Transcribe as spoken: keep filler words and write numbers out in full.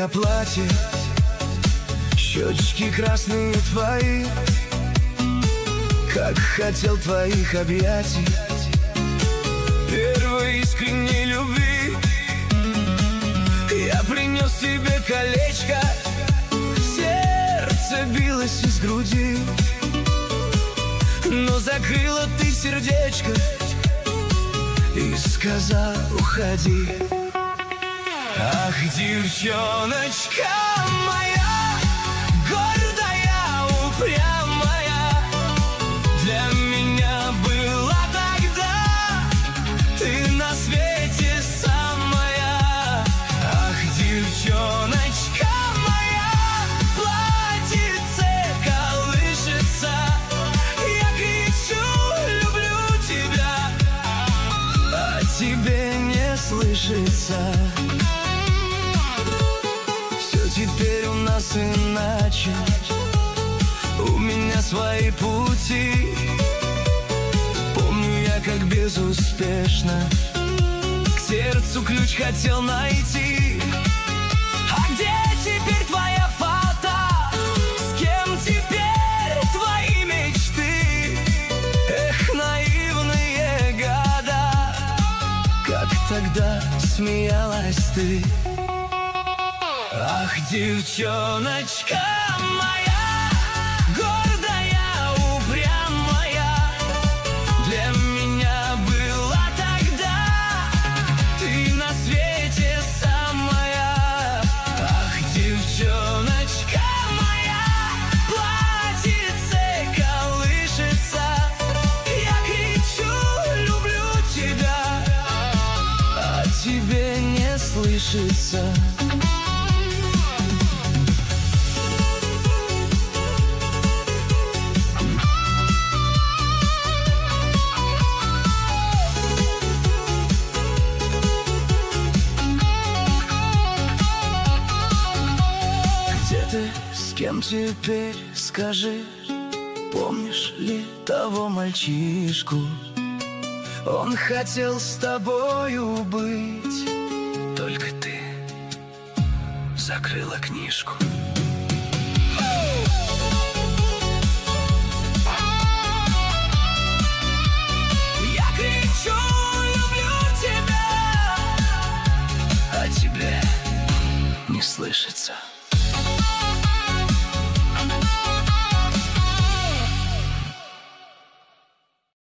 я платье, щечки красные твои, как хотел твоих объятий, первой искренней любви. Я принес тебе колечко, сердце билось из груди, но закрыла ты сердечко и сказал: уходи. Ах, девчоночка моя, гордая, упрямая, для меня была тогда ты на свете самая. Ах, девчоночка моя, платьице колышется, я кричу: люблю тебя, а тебе не слышится. Теперь у нас иначе, у меня свои пути. Помню я, как безуспешно к сердцу ключ хотел найти. А где теперь твоя фата? С кем теперь твои мечты? Эх, наивные года, как тогда смеялась ты. Ах, девчоночка моя, гордая, упрямая, для меня была тогда ты на свете самая. Ах, девчоночка моя, платьице колышется, я кричу: люблю тебя, а тебе не слышится. С кем теперь, скажи, помнишь ли того мальчишку? Он хотел с тобою быть, только ты закрыла книжку. Я кричу: люблю тебя, а тебе не слышится.